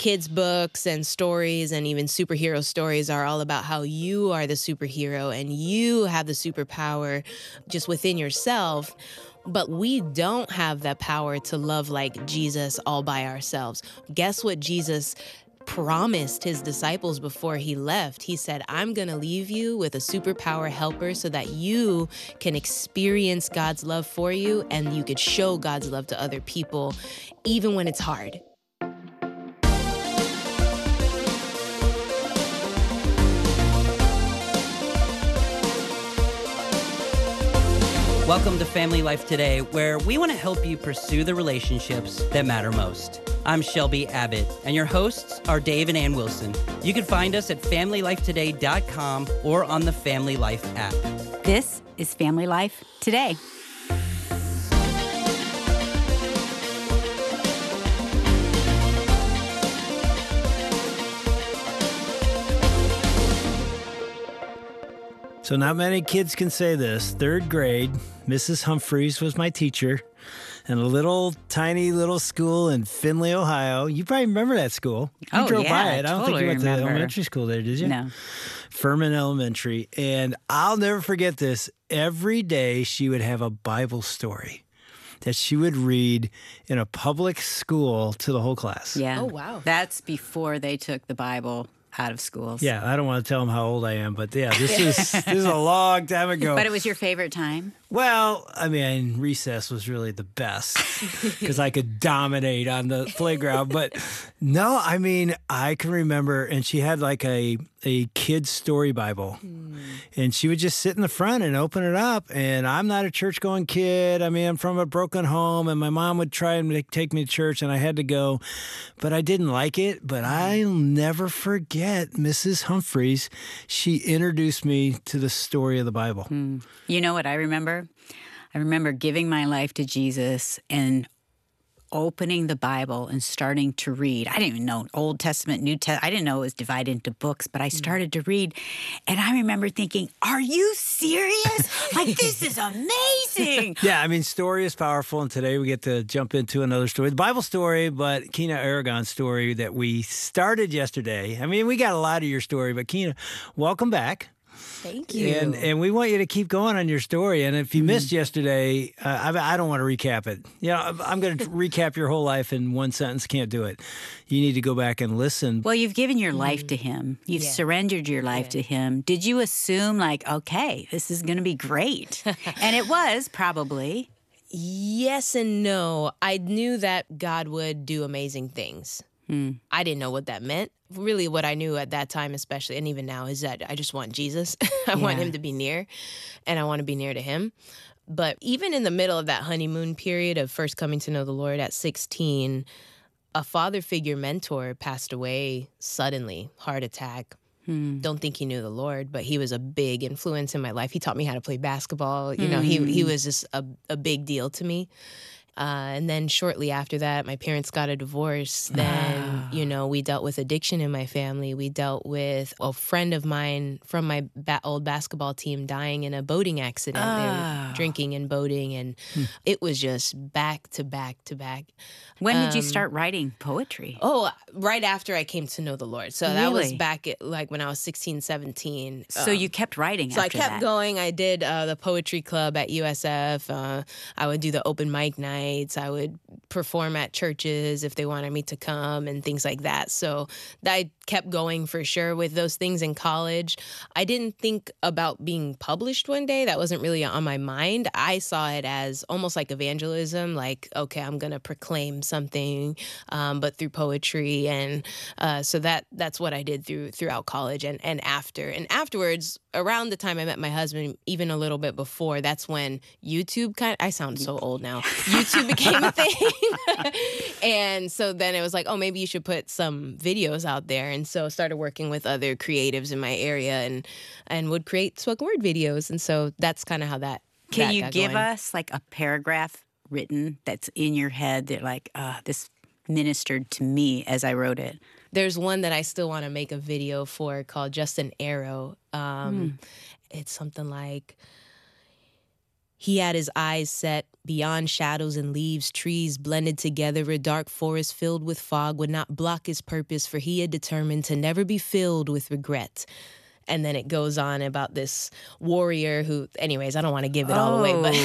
kids' books and stories and even superhero stories are all about how you are the superhero and you have the superpower just within yourself. But we don't have that power to love like Jesus all by ourselves. Guess what Jesus promised his disciples before he left? He said, I'm going to leave you with a superpower helper so that you can experience God's love for you and you could show God's love to other people, even when it's hard. Welcome to Family Life Today, where we want to help you pursue the relationships that matter most. I'm Shelby Abbott, and your hosts are Dave and Ann Wilson. You can find us at FamilyLifeToday.com or on the Family Life app. This is Family Life Today. So not many kids can say this. Third grade, Mrs. Humphreys was my teacher in a little tiny little school in Findlay, Ohio. You probably remember that school. You drove by it. I don't think you went to the elementary school there, did you? No. Furman Elementary. And I'll never forget this. Every day she would have a Bible story that she would read in a public school to the whole class. Yeah. Oh, wow. That's before they took the Bible out of schools. Yeah, I don't want to tell them how old I am, but yeah, this is a long time ago. But it was your favorite time? Well, I mean, recess was really the best because I could dominate on the playground. But no, I mean, I can remember, and she had like a kid's story Bible. And she would just sit in the front and open it up. And I'm not a church-going kid. I mean, I'm from a broken home, and my mom would try and take me to church, and I had to go. But I didn't like it. But I'll never forget Mrs. Humphreys. She introduced me to the story of the Bible. You know what I remember? I remember giving my life to Jesus and opening the Bible and starting to read. I didn't even know Old Testament, New Testament. I didn't know it was divided into books, but I started to read. And I remember thinking, are you serious? Like, this is amazing. Yeah, I mean, story is powerful, and today we get to jump into another story. The Bible story, but Kina Aragon's story that we started yesterday. I mean, we got a lot of your story, but Kina, welcome back. Thank you. And we want you to keep going on your story. And if you missed yesterday, I don't want to recap it. You know, I'm going to recap your whole life in one sentence. Can't do it. You need to go back and listen. Well, you've given your life to him. You've surrendered your life to him. Did you assume, like, okay, this is going to be great? And it was, probably. Yes and no. I knew that God would do amazing things. I didn't know what that meant. Really, what I knew at that time, especially, and even now, is that I just want Jesus. I want him to be near, and I want to be near to him. But even in the middle of that honeymoon period of first coming to know the Lord at 16, a father figure mentor passed away suddenly, heart attack. Don't think he knew the Lord, but he was a big influence in my life. He taught me how to play basketball. You know, he was just a big deal to me. And then shortly after that, my parents got a divorce. Then, you know, we dealt with addiction in my family. We dealt with a friend of mine from my old basketball team dying in a boating accident. They were drinking and boating, and it was just back to back to back. When did you start writing poetry? Oh, right after I came to know the Lord. So that was back at, like, when I was 16, 17. So you kept writing after that? So I kept going. I did the poetry club at USF. I would do the open mic night. I would perform at churches if they wanted me to come and things like that. So I kept going for sure with those things in college. I didn't think about being published one day. That wasn't really on my mind. I saw it as almost like evangelism, like, okay, I'm going to proclaim something, but through poetry. And so that's what I did throughout college and after. And afterwards, around the time I met my husband, even a little bit before, that's when YouTube I sound so old now. YouTube became a thing. And so then it was like, oh, maybe you should put some videos out there. And so I started working with other creatives in my area and would create spoken word videos. And so that's kind of how that Can you got give going. us like a paragraph written that's in your head that like, this ministered to me as I wrote it? There's one that I still want to make a video for called Just an Arrow. It's something like, He had his eyes set beyond shadows and leaves, trees blended together. A dark forest filled with fog would not block his purpose, for he had determined to never be filled with regret. And then it goes on about this warrior who, anyways, I don't want to give it all away, but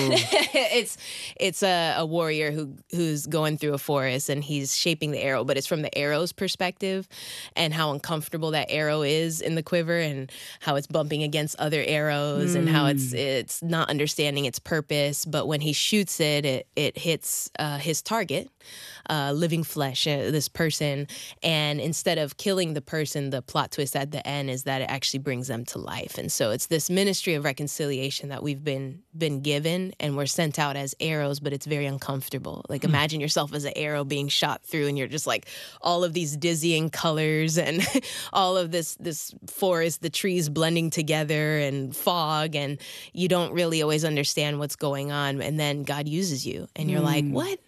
it's a warrior who's going through a forest and he's shaping the arrow, but it's from the arrow's perspective and how uncomfortable that arrow is in the quiver and how it's bumping against other arrows and how it's not understanding its purpose. But when he shoots it hits his target, living flesh, this person. And instead of killing the person, the plot twist at the end is that it actually brings them to life. And so it's this ministry of reconciliation that we've been given, and we're sent out as arrows, but it's very uncomfortable. Like imagine yourself as an arrow being shot through, and you're just like all of these dizzying colors and all of this forest, the trees blending together and fog, and you don't really always understand what's going on. And then God uses you, and you're like, what?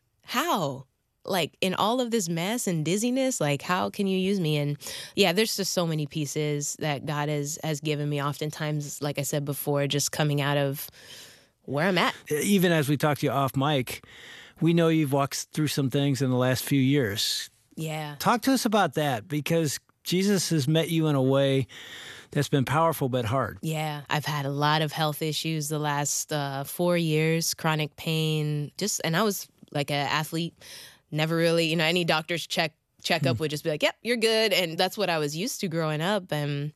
How? Like in all of this mess and dizziness, like how can you use me? And yeah, there's just so many pieces that God has given me. Oftentimes, like I said before, just coming out of where I'm at. Even as we talked to you off mic, we know you've walked through some things in the last few years. Yeah. Talk to us about that, because Jesus has met you in a way that's been powerful but hard. Yeah, I've had a lot of health issues the last 4 years, chronic pain, and I was like an athlete. Never really, any doctor's checkup would just be like, yep, you're good. And that's what I was used to growing up. And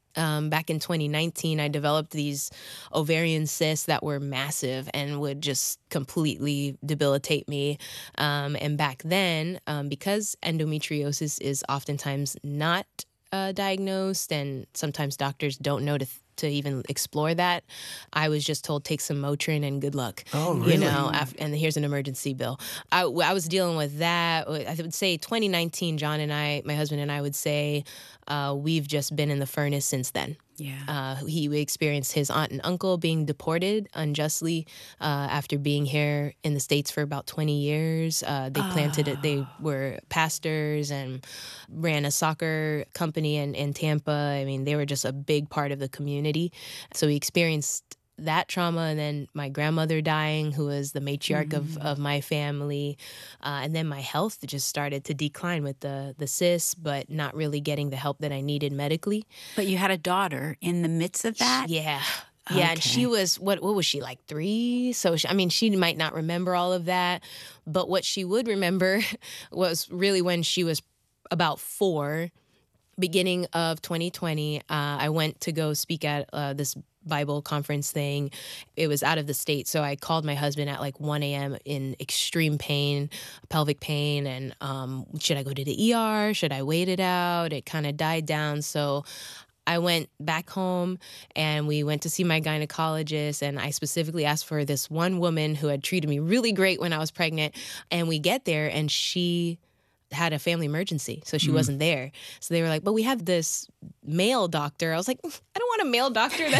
back in 2019, I developed these ovarian cysts that were massive and would just completely debilitate me. And back then, because endometriosis is oftentimes not diagnosed, and sometimes doctors don't know to even explore that, I was just told, take some Motrin and good luck. Oh, really? And here's an emergency bill. I was dealing with that. I would say 2019, John and I, my husband and I would say, we've just been in the furnace since then. Yeah. He experienced his aunt and uncle being deported unjustly after being here in the States for about 20 years. They planted it. They were pastors and ran a soccer company in Tampa. I mean, they were just a big part of the community. So he experienced that trauma, and then my grandmother dying, who was the matriarch of my family. And then my health just started to decline with the cysts, but not really getting the help that I needed medically. But you had a daughter in the midst of that? Yeah. Okay. Yeah, and she was, what was she, like 3? So, she might not remember all of that, but what she would remember was really when she was about 4, beginning of 2020, I went to go speak at this Bible conference thing. It was out of the state. So I called my husband at like 1 a.m. in extreme pain, pelvic pain. And should I go to the ER? Should I wait it out? It kind of died down. So I went back home and we went to see my gynecologist, and I specifically asked for this one woman who had treated me really great when I was pregnant. And we get there and she had a family emergency, so she wasn't there. So they were like, but we have this male doctor. I was like, I don't want a male doctor.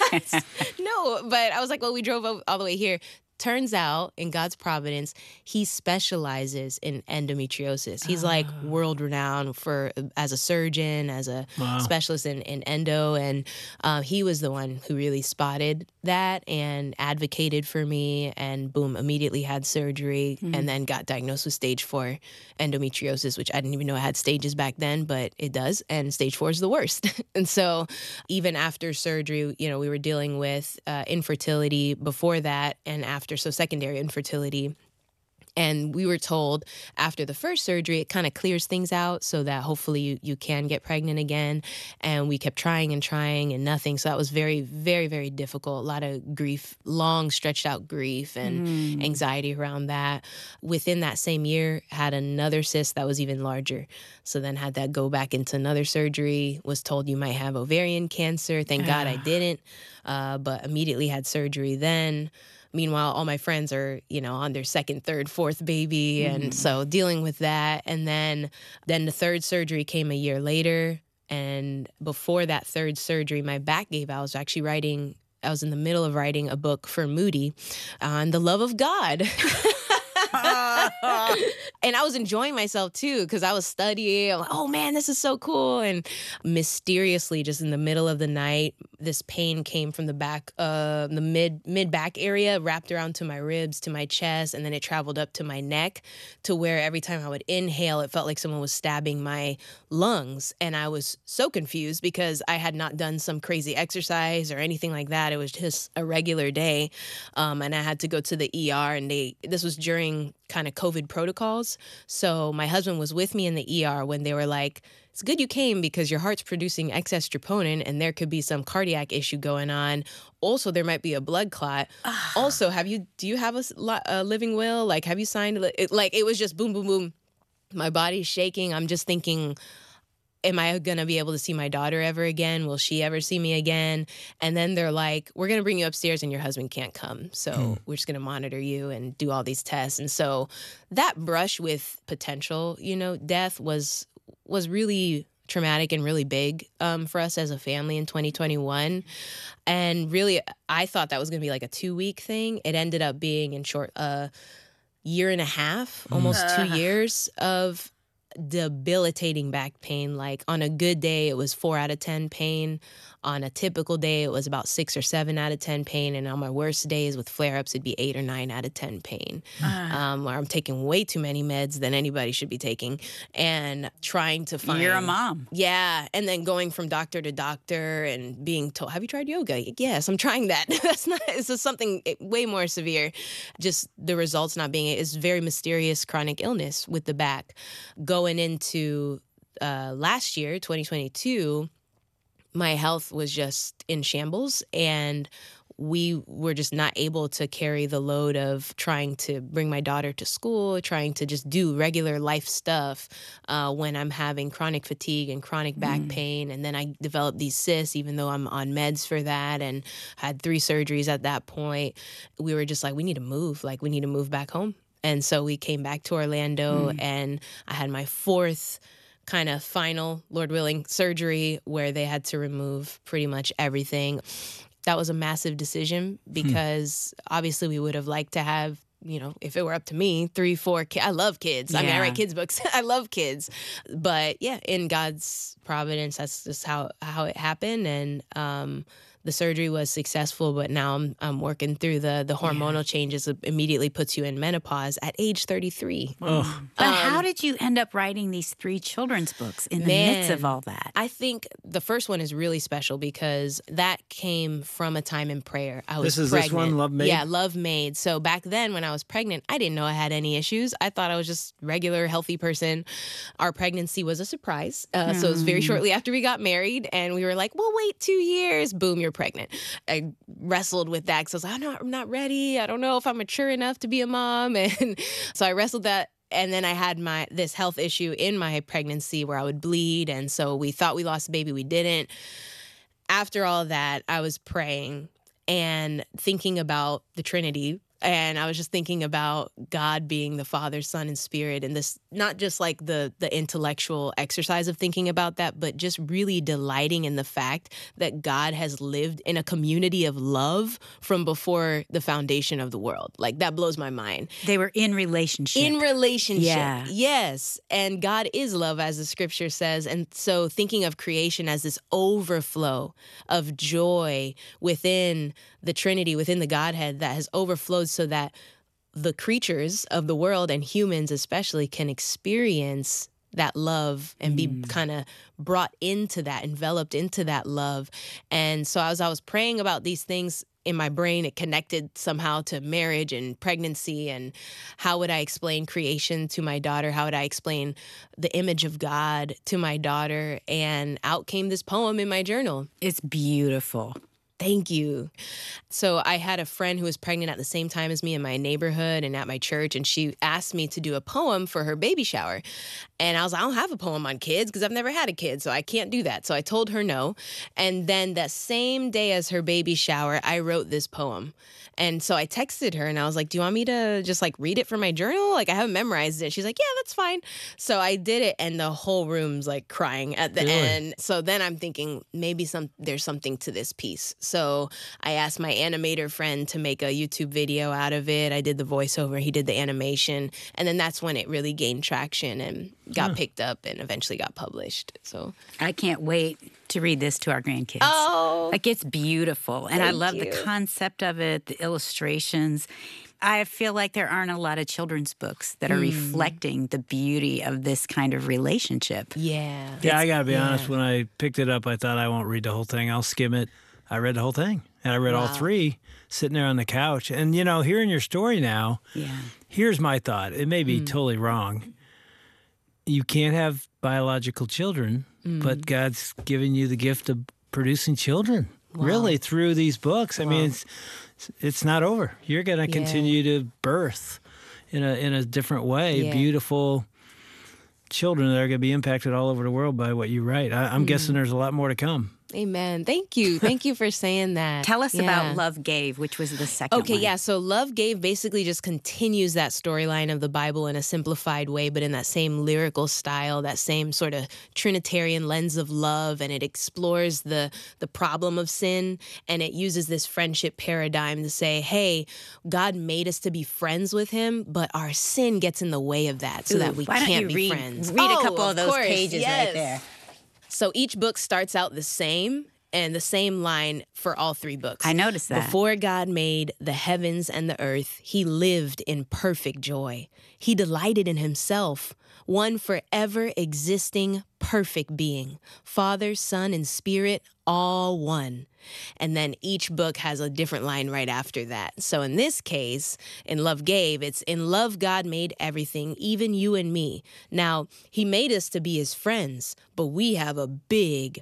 No, but I was like, well, we drove all the way here. Turns out, in God's providence, he specializes in endometriosis. He's like world renowned as a surgeon, as a specialist in endo, and he was the one who really spotted that and advocated for me. And boom, immediately had surgery, and then got diagnosed with stage 4 endometriosis, which I didn't even know I had stages back then, but it does. And stage 4 is the worst. And so, even after surgery, we were dealing with infertility before that, and after. So secondary infertility. And we were told after the first surgery, it kind of clears things out so that hopefully you can get pregnant again. And we kept trying and nothing. So that was very, very, very difficult. A lot of grief, long stretched out grief and anxiety around that. Within that same year, had another cyst that was even larger. So then had that go back into another surgery, was told you might have ovarian cancer. Thank God I didn't, but immediately had surgery then. Meanwhile, all my friends are, on their 2nd, 3rd, 4th baby. And so dealing with that. And then the third surgery came a year later. And before that third surgery, my back gave out. I was in the middle of writing a book for Moody on the love of God. And I was enjoying myself too, because I was studying. I'm like, oh man, this is so cool. And mysteriously, just in the middle of the night, this pain came from the back, the mid back area, wrapped around to my ribs, to my chest, and then it traveled up to my neck, to where every time I would inhale, it felt like someone was stabbing my lungs. And I was so confused because I had not done some crazy exercise or anything like that. It was just a regular day. And I had to go to the ER, and this was during kind of COVID protocols. So my husband was with me in the ER when they were like, it's good you came because your heart's producing excess troponin and there could be some cardiac issue going on. Also, there might be a blood clot. Also, do you have a living will? Like, have you signed it? Like, it was just boom, boom, boom. My body's shaking. I'm just thinking, am I going to be able to see my daughter ever again? Will she ever see me again? And then they're like, we're going to bring you upstairs and your husband can't come. So we're just going to monitor you and do all these tests. And so that brush with potential, death was really traumatic and really big for us as a family in 2021. And really, I thought that was going to be like a 2-week thing. It ended up being in short, year and a half, almost 2 years of debilitating back pain. Like on a good day, it was 4 out of 10 pain. On a typical day, it was about 6 or 7 out of 10 pain. And on my worst days with flare-ups, it'd be 8 or 9 out of 10 pain. Where I'm taking way too many meds than anybody should be taking. And trying to find... You're a mom. Yeah. And then going from doctor to doctor and being told, have you tried yoga? Yes, I'm trying that. It's just something way more severe. Just the results not being... It's very mysterious chronic illness with the back. Going into last year, 2022... my health was just in shambles, and we were just not able to carry the load of trying to bring my daughter to school, trying to just do regular life stuff when I'm having chronic fatigue and chronic back pain. And then I developed these cysts, even though I'm on meds for that, and had 3 surgeries at that point. We were just like, we need to move. Like, we need to move back home. And so we came back to Orlando, and I had my 4th kind of final, Lord willing, surgery where they had to remove pretty much everything. That was a massive decision because obviously we would have liked to have, if it were up to me, 3, 4 kids. I love kids. I mean, I write kids books. I love kids. But yeah, in God's providence, that's just how it happened. And the surgery was successful, but now I'm working through the hormonal changes that immediately puts you in menopause at age 33. But how did you end up writing these 3 children's books in the midst of all that? I think the first one is really special because that came from a time in prayer. I was pregnant. This one, Love Made? Yeah, Love Made. So back then when I was pregnant, I didn't know I had any issues. I thought I was just regular, healthy person. Our pregnancy was a surprise. So it was very shortly after we got married, and we were like, we'll wait 2 years. Boom, you're pregnant. I wrestled with that because I was like, I'm not ready. I don't know if I'm mature enough to be a mom. And so I wrestled that. And then I had this health issue in my pregnancy where I would bleed. And so we thought we lost the baby. We didn't. After all that, I was praying and thinking about the Trinity. And I was just thinking about God being the Father, Son, and Spirit, and this, not just like the intellectual exercise of thinking about that, but just really delighting in the fact that God has lived in a community of love from before the foundation of the world. Like, that blows my mind. They were in relationship. In relationship. Yeah. Yes. And God is love, as the scripture says. And so thinking of creation as this overflow of joy within the Trinity, within the Godhead, that has overflowed so that the creatures of the world, and humans especially, can experience that love and be kind of brought into that, enveloped into that love. And so as I was praying about these things in my brain, it connected somehow to marriage and pregnancy, and how would I explain creation to my daughter? How would I explain the image of God to my daughter? And out came this poem in my journal. It's beautiful. Thank you. So I had a friend who was pregnant at the same time as me in my neighborhood and at my church, and she asked me to do a poem for her baby shower. And I was like, I don't have a poem on kids because I've never had a kid, so I can't do that. So I told her no. And then that same day as her baby shower, I wrote this poem. And so I texted her and I was like, do you want me to just like read it from my journal? Like I haven't memorized it. She's like, yeah, that's fine. So I did it and the whole room's like crying at the end. So then I'm thinking maybe there's something to this piece. So I asked my animator friend to make a YouTube video out of it. I did the voiceover, he did the animation. And then that's when it really gained traction and got picked up and eventually got published. So I can't wait to read this to our grandkids. Oh, Like, it's beautiful. And I love you. the concept of it, the illustrations. I feel like there aren't a lot of children's books that are reflecting the beauty of this kind of relationship. yeah. Yeah, I got to be honest. When I picked it up, I thought I won't read the whole thing. I'll skim it. I read the whole thing. And I read all three sitting there on the couch. And, you know, hearing your story now, here's my thought. It may be totally wrong. You can't have biological children, but God's given you the gift of producing children, really, through these books. I mean, it's not over. You're going to continue to birth in a different way beautiful children that are going to be impacted all over the world by what you write. I'm guessing there's a lot more to come. Amen. Thank you. Thank you for saying that. Tell us about Love Gave, which was the second one. Yeah. So Love Gave basically just continues that storyline of the Bible in a simplified way, but in that same lyrical style, that same sort of Trinitarian lens of love. And it explores the problem of sin. And it uses this friendship paradigm to say, hey, God made us to be friends with him, but our sin gets in the way of that so that we can't be friends. Read a couple of those pages right there. So each book starts out the same and the same line for all three books. I noticed that. Before God made the heavens and the earth, he lived in perfect joy. He delighted in himself, one forever existing perfect being. Father, Son, and Spirit, all one. And then each book has a different line right after that. So in this case, in Love Gave, it's in love God made everything, even you and me. Now, he made us to be his friends, but we have a big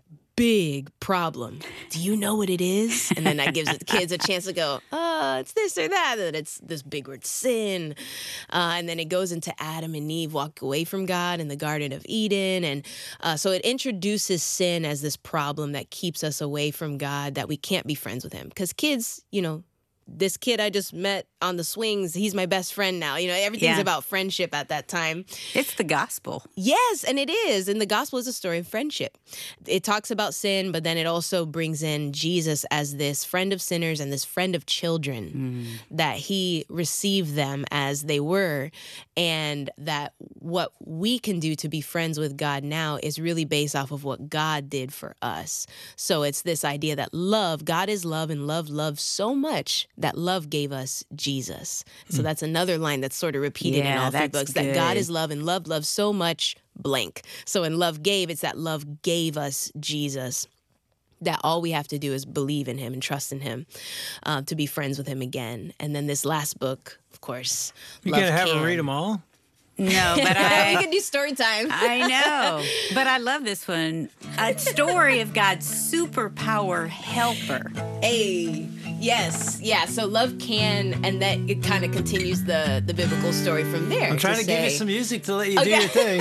problem. Do you know what it is? And then that gives the kids a chance to go, it's this or that. And it's this big word, sin. And then it goes into Adam and Eve walk away from God in the Garden of Eden. And so it introduces sin as this problem that keeps us away from God, that we can't be friends with him. Because kids, you know, this kid I just met on the swings, he's my best friend now. You know, everything's about friendship at that time. It's the gospel. Yes, and it is. And the gospel is a story of friendship. It talks about sin, but then it also brings in Jesus as this friend of sinners and this friend of children, that he received them as they were, and that what we can do to be friends with God now is really based off of what God did for us. So it's this idea that love, God is love, and love loves so much that love gave us Jesus. So that's another line that's sort of repeated in all three books, that God is love and love loves so much blank. So in Love Gave, it's that love gave us Jesus, that all we have to do is believe in him and trust in him to be friends with him again. And then this last book, of course, You can't have her read them all? No, but we can do story time. I know. But I love this one. A story of God's superpower helper. Hey, yes, yeah. So Love Can, and that it kind of continues the biblical story from there. I'm trying to give you some music to let you do your thing.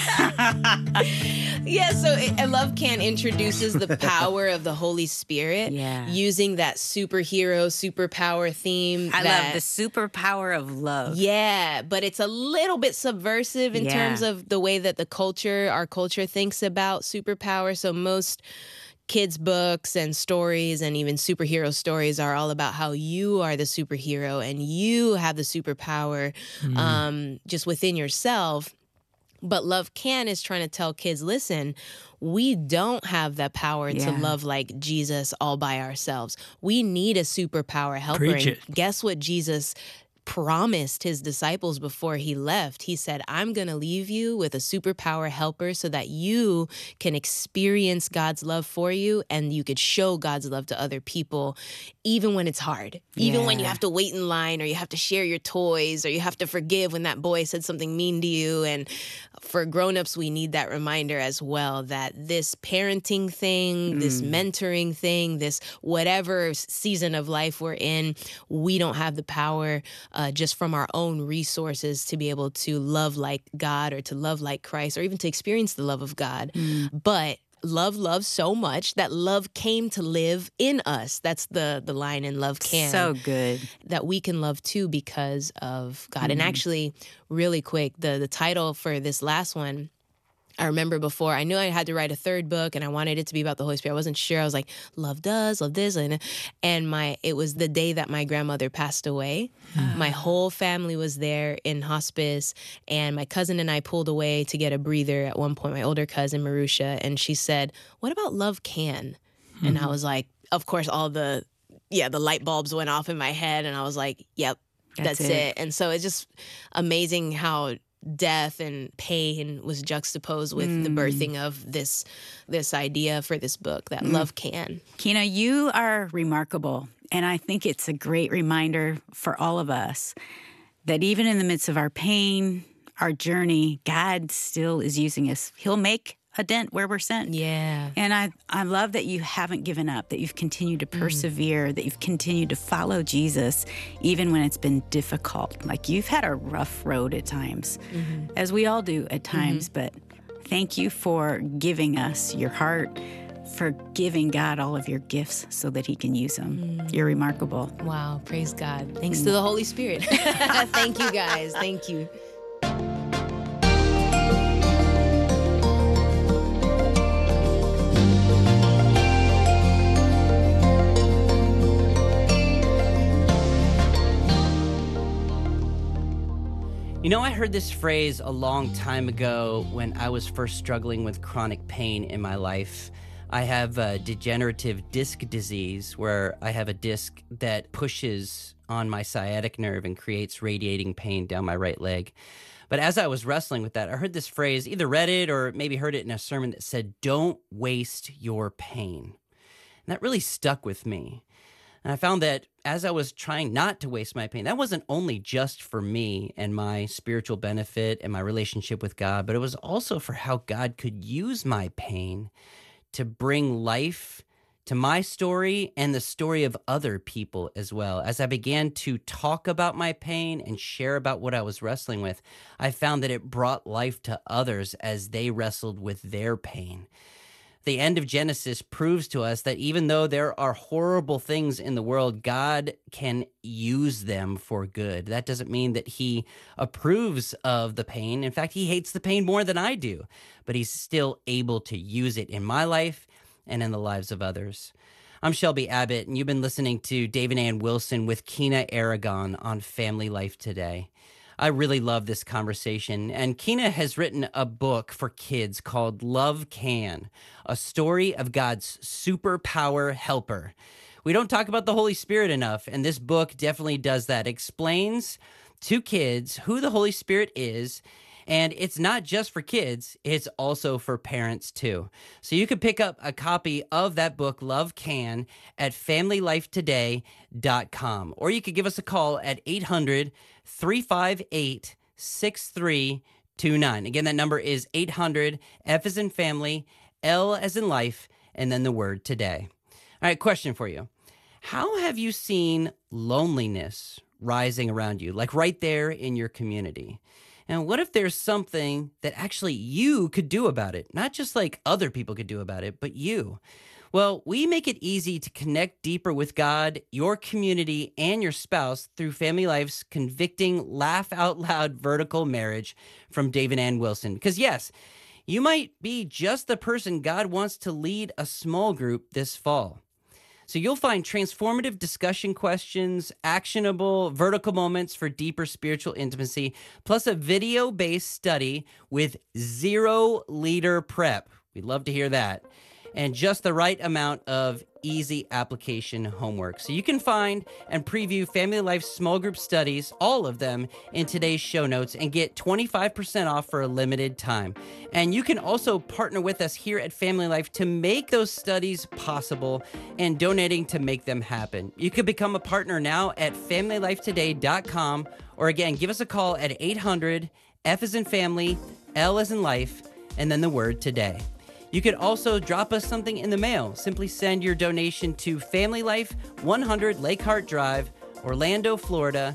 Yeah, so Love Can introduces the power of the Holy Spirit using that superpower theme. I love the superpower of love. Yeah, but it's a little bit subversive in terms of the way that our culture thinks about superpower. So most kids' books and stories and even superhero stories are all about how you are the superhero and you have the superpower just within yourself. But Love Can is trying to tell kids, listen, we don't have that power to love like Jesus all by ourselves. We need a superpower helper. Preach it. And guess what Jesus promised his disciples before he left? He said, I'm going to leave you with a superpower helper so that you can experience God's love for you and you could show God's love to other people, even when it's hard, even when you have to wait in line or you have to share your toys or you have to forgive when that boy said something mean to you. And for grown-ups, we need that reminder as well that this parenting thing, this mentoring thing, this whatever season of life we're in, we don't have the power just from our own resources to be able to love like God or to love like Christ or even to experience the love of God. But love so much that love came to live in us. That's the line in Love Can. So good. That we can love too because of God. And actually, really quick, the title for this last one, I remember before, I knew I had to write a third book and I wanted it to be about the Holy Spirit. I wasn't sure. I was like, love does, love this. And it was the day that my grandmother passed away. My whole family was there in hospice, and my cousin and I pulled away to get a breather at one point, my older cousin, Marusha, and she said, what about Love Can? And I was like, of course, the light bulbs went off in my head, and I was like, yep, that's it. And so it's just amazing how death and pain was juxtaposed with the birthing of this idea for this book, that love can. Kina, you are remarkable. And I think it's a great reminder for all of us that even in the midst of our pain, our journey, God still is using us. He'll make a dent where we're sent. Yeah. And I love that you haven't given up, that you've continued to persevere, that you've continued to follow Jesus, even when it's been difficult. Like, you've had a rough road at times, as we all do at times, but thank you for giving us your heart, for giving God all of your gifts so that he can use them. You're remarkable. Wow. Praise God. Thanks to the Holy Spirit. Thank you, guys. Thank you. You know, I heard this phrase a long time ago when I was first struggling with chronic pain in my life. I have degenerative disc disease, where I have a disc that pushes on my sciatic nerve and creates radiating pain down my right leg. But as I was wrestling with that, I heard this phrase, either read it or maybe heard it in a sermon, that said, "Don't waste your pain." And that really stuck with me. And I found that as I was trying not to waste my pain, that wasn't only just for me and my spiritual benefit and my relationship with God, but it was also for how God could use my pain to bring life to my story and the story of other people as well. As I began to talk about my pain and share about what I was wrestling with, I found that it brought life to others as they wrestled with their pain. The end of Genesis proves to us that even though there are horrible things in the world, God can use them for good. That doesn't mean that he approves of the pain. In fact, he hates the pain more than I do, but he's still able to use it in my life and in the lives of others. I'm Shelby Abbott, and you've been listening to Dave and Ann Wilson with Kina Aragon on Family Life Today. I really love this conversation, and Kina has written a book for kids called Love Can, a story of God's superpower helper. We don't talk about the Holy Spirit enough, and this book definitely does that. It explains to kids who the Holy Spirit is, and it's not just for kids, it's also for parents too. So you can pick up a copy of that book, Love Can, at FamilyLifeToday.com, or you could give us a call at 800-358-6329. Again, that number is 800, F as in family, L as in life, and then the word today. All right, question for you. How have you seen loneliness rising around you, like right there in your community? And what if there's something that actually you could do about it? Not just like other people could do about it, but you. Well, we make it easy to connect deeper with God, your community, and your spouse through Family Life's convicting, laugh-out-loud vertical marriage from Dave and Ann Wilson. Because yes, you might be just the person God wants to lead a small group this fall. So you'll find transformative discussion questions, actionable vertical moments for deeper spiritual intimacy, plus a video-based study with 0 leader prep. We'd love to hear that. And just the right amount of easy application homework. So you can find and preview Family Life small group studies, all of them, in today's show notes, and get 25% off for a limited time. And you can also partner with us here at Family Life to make those studies possible and donating to make them happen. You can become a partner now at FamilyLifeToday.com, or again, give us a call at 800, F as in family, L as in life, and then the word today. You could also drop us something in the mail. Simply send your donation to Family Life, 100 Lake Hart Drive, Orlando, Florida,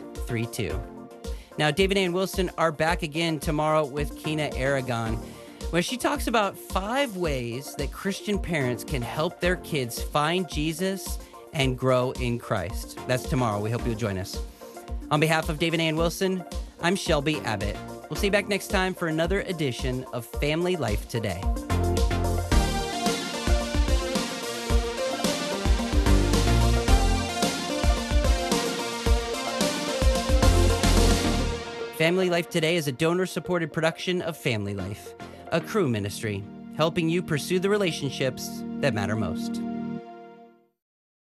32832. Now, David and Ann Wilson are back again tomorrow with Kina Aragon. where she talks about 5 ways that Christian parents can help their kids find Jesus and grow in Christ. That's tomorrow. We hope you'll join us. On behalf of Dave and Ann Wilson, I'm Shelby Abbott. We'll see you back next time for another edition of Family Life Today. Family Life Today is a donor-supported production of Family Life, a Cru ministry, helping you pursue the relationships that matter most.